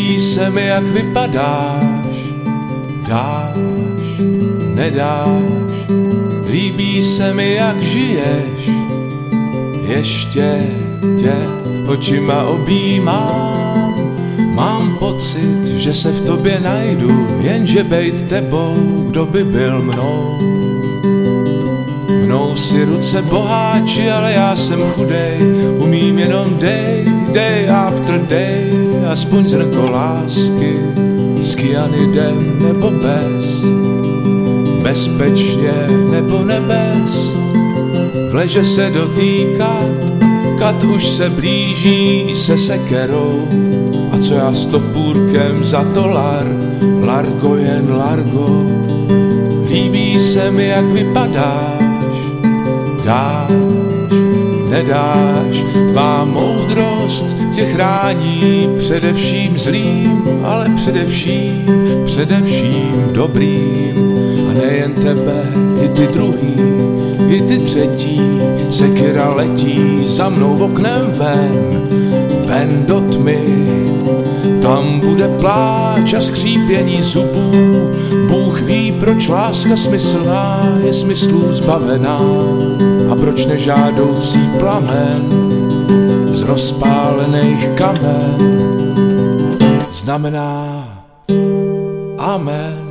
Líbí se mi, jak vypadáš, dáš, nedáš. Líbí se mi, jak žiješ, ještě tě očima objímám. Mám pocit, že se v tobě najdu, jenže bejt tebou, kdo by byl mnou. Mnou si ruce boháči, ale já jsem chudej, umím jenom day after day, aspoň zrnko lásky, s kyanidem nebo bez, bezpečně nebo nebez, vleže se dotýkat, kat už se blíží se sekerou, a co já s topůrkem za to largo jen largo. Líbí se mi, jak vypadáš, dáš, nedáš, tvá moudrost tě chrání především zlým, ale především dobrým. A nejen tebe, i ty druhý, i ty třetí, sekira letí za mnou oknem ven do tmy. Tam bude pláč a skřípění zubů, Bůh ví, proč láska smyslná je smyslů zbavená a proč nežádoucí plamen z rozpálených kamen znamená amen.